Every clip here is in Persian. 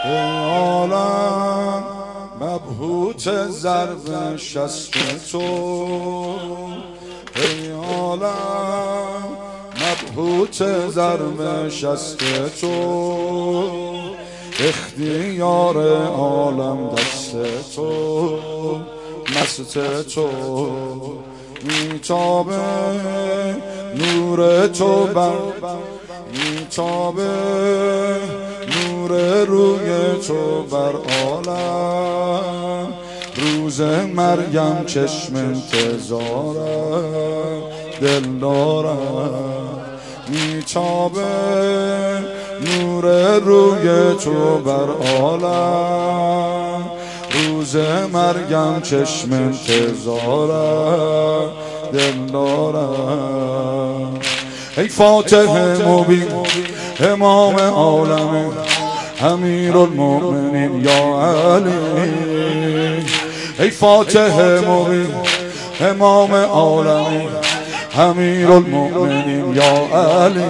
ای عالم مبهوت ضرب شست تو، ای عالم مبهوت ضرب شست تو، اختیار عالم دست تو، مست تو میتابه نور تو بر میتابه نور روی تو بر عالم، روز مریم چشم انتظارم دل دارم، میتابه نور روی تو بر عالم، روز مریم چشم انتظارم دل دارم. ای فاتح مبین امام عالم امیر المؤمنین یا علی، ای فاتح مبین امام عالم امیر المؤمنین یا علی،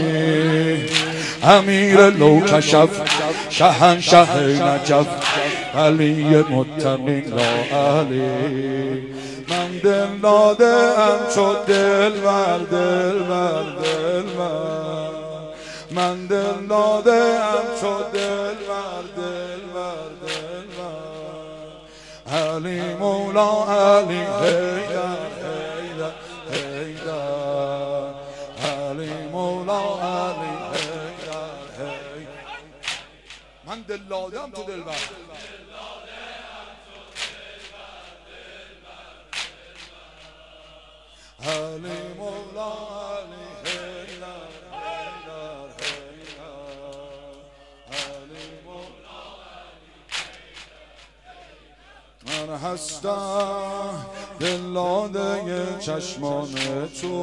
امیر لوکشف شهنشه نجف علی متقین یا علی. من دل داده ام چو دلبر دلبر دلبر، من دل داده ام چو دلبر دلبر دلبر، علی مولا علی حیدر حیدر حیدر، علی مولا علی حیدر حیدر. من دل داده ام تو دلبر، علی مولا علی حیدر حیدر حیدر، علی مولا علی حیدر. من هستم دل داده چشمان تو،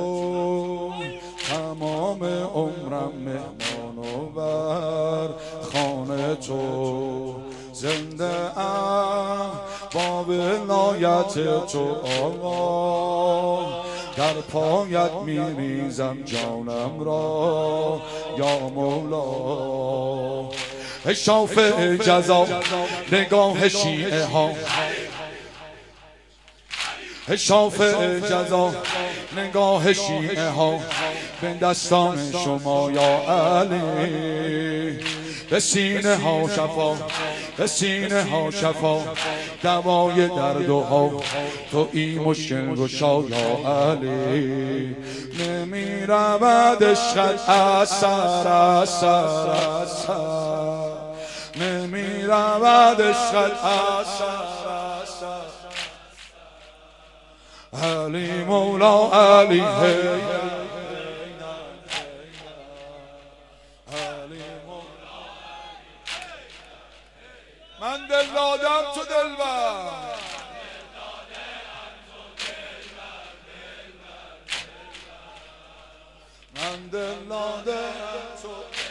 تمام عمرم مهمان و بر خانه تو، زنده ام با ولایت تو آقا، در پایت میریزم جانم را یا مولا. ای شافع جزا نگاه شیعه ها، ای شافع جزا نگاه شیعه ها به دستان شما یا علی، به سینه ها شفا به سینه ها شفا دوای درد و ها تو ای مشکل گشا یا علی. نمی رود عشقت اثر اثر اثر، نمی رود عشقت اثر اثر، علی مولا علی حیدر، من دل دادم تو دلبر، من دل دادم تو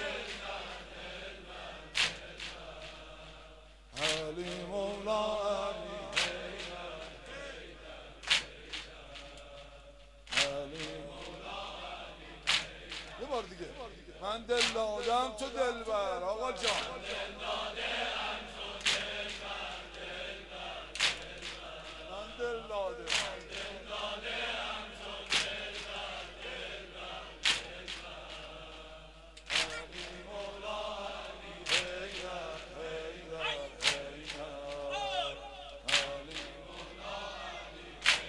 علی مولا علی علی مولا علی. یه بار دیگه من دل دادم تو دلبر آقا جان، دل داده علی مولا علی حیدر حیدر حیدر، علی مولا علی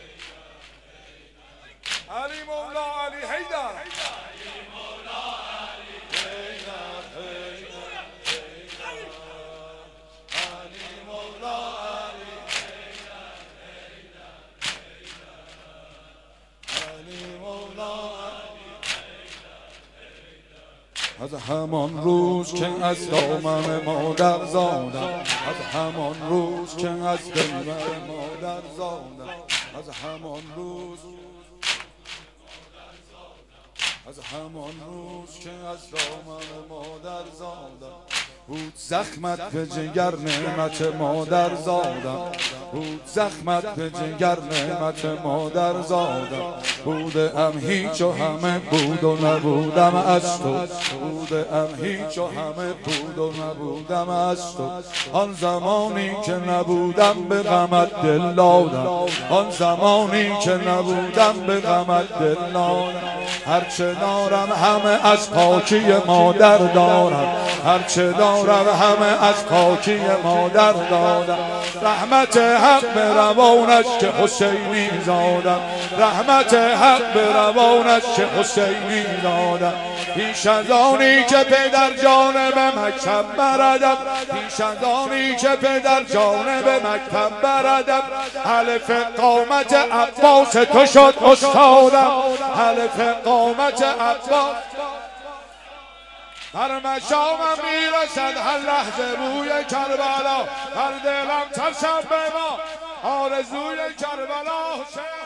حیدر علی مولا علی حیدر، علی مولا علی حیدر حیدر حیدر، علی مولا علی از همان روز که از دامن مادر زادم، از همان روز که از دلبر مادر زادم، از همان روز از همان روز که از دامن مادر زادم بود زخمت به جگر نعمت مادر زادم بود زخمت به جگر نعمت مادر زادم بودم هیچ و همه بود و نبودم از تو بودم هیچ و همه بود و نبودم از تو آن زمانی که نبودم به غمت دل دادم آن زمانی که نبودم به غمت دل دادم هرچه دارم همه از پاکی مادر دارم هرچه دارم همه از پاکی مادر دادم رحمت حق به روانش که حسینی زادم رحمت حق به روانش که حسینی دادم پیش از آنی که پدر جانب مکتب بردم پیش از آنی که پدر جانب مکتب بردم حلف قامت عباس تو شد استادم حلف قامت عباس هر مشامم میرسد هر لحظه روی کربلا هر دلم تشب به ما آرزوی کربلا